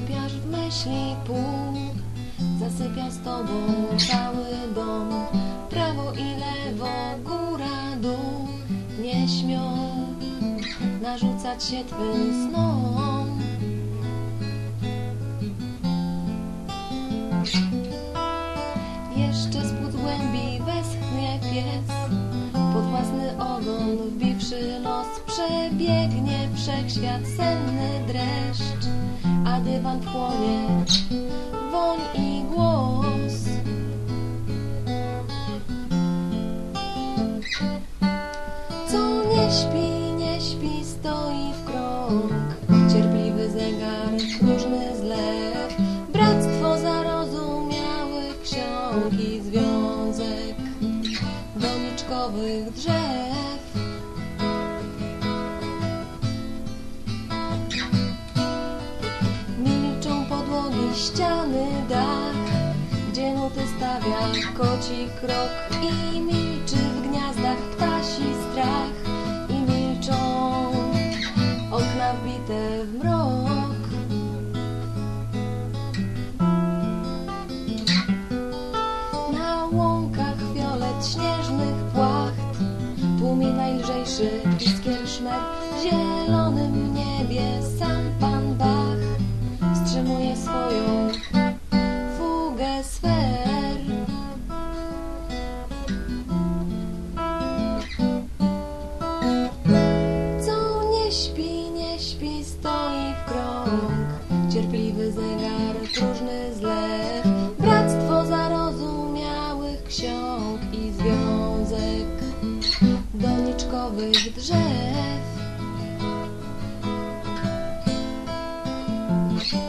Zasypiasz w myśli pół, zasypia z tobą cały dom. Prawo i lewo, góra, dół, nie śmią narzucać się twym snom. Jeszcze z płuc głębi westchnie pies, pod własny ogon wbiwszy nos. Przebiegnie wszechświat senny dreszcz, a dywan wchłonie woń i głos. Co nie śpi, stoi w krąg, cierpliwy zegar, próżny zlew, bractwo zarozumiałych ksiąg i związek doniczkowych drzew. Milczą podłogi, ściany, dach, gdzie nuty stawia koci krok, i milczy w gniazdach ptasi strach, i milczą okna wbite w mrok. Na łąkach fiolet śnieżnych płacht tłumi najlżejszy iskier szmer. W zielonym niebie sam Pan Bach wstrzymuje swoją fugę sfer. Co nie śpi, stoi w krąg, cierpliwy zegar, próżny zlew, bractwo zarozumiałych ksiąg i związek doniczkowych drzew.